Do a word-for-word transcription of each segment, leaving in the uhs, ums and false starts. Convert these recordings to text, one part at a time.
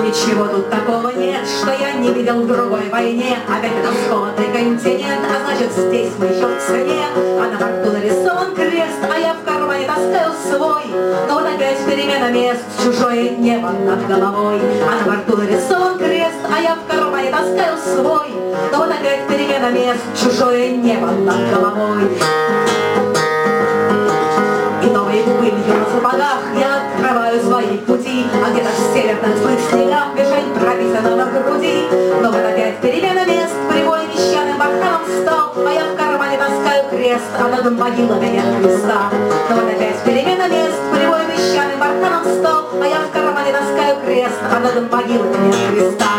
ничего тут такого нет, что я не видел в другой войне. Опять расходный континент, а значит здесь мы еще в цене. А на борту нарисован крест, а я в кармане таскаю свой. Но вот опять перемена мест, чужое небо над головой. А на борту нарисован крест, а я в кармане таскаю свой. Но вот опять перемена мест, чужое небо над головой. И новой пылью на сапогах я открываю свои пути, а где-то в северных злых снегах мишень прописана на груди. Но вот опять перемена мест, прямой мещаным барханом стал, а я в кармане таскаю крест, а над могилами нет креста. Но вот опять перемена мест, прямой мещаным барханом стал, а я в кармане таскаю крест, а над могилами нет креста.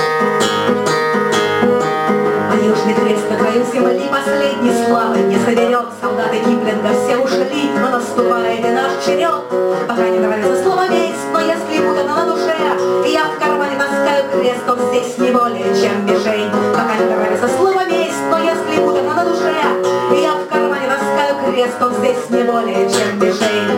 Южный крест на краю земли последней славы не соберет. Солдаты Киплинга все ушли, но наступает и наш черед. Пока не нравится слово месть, но если путано на душе, и я в кармане таскаю крест, он здесь не более чем мишень. Пока не нравится слово месть, но если путано на душе, и я в кармане таскаю крест, он здесь не более чем мишень.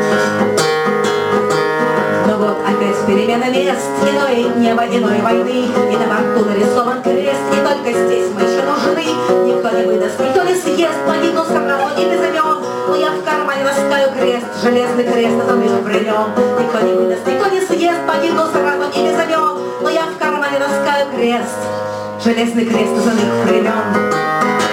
Но вот опять перемена мест, иное небо, иной войны, и на борту нарисован крест, и только здесь мы еще нужны. Никто не выдаст, никто не съест, погибну сразу и без имен. Но я в кармане таскаю крест, железный крест отомил при нем. Никто не выдаст, никто не съест, погибну сразу и без имен. Но я в кармане таскаю крест, железный крест из иных времен.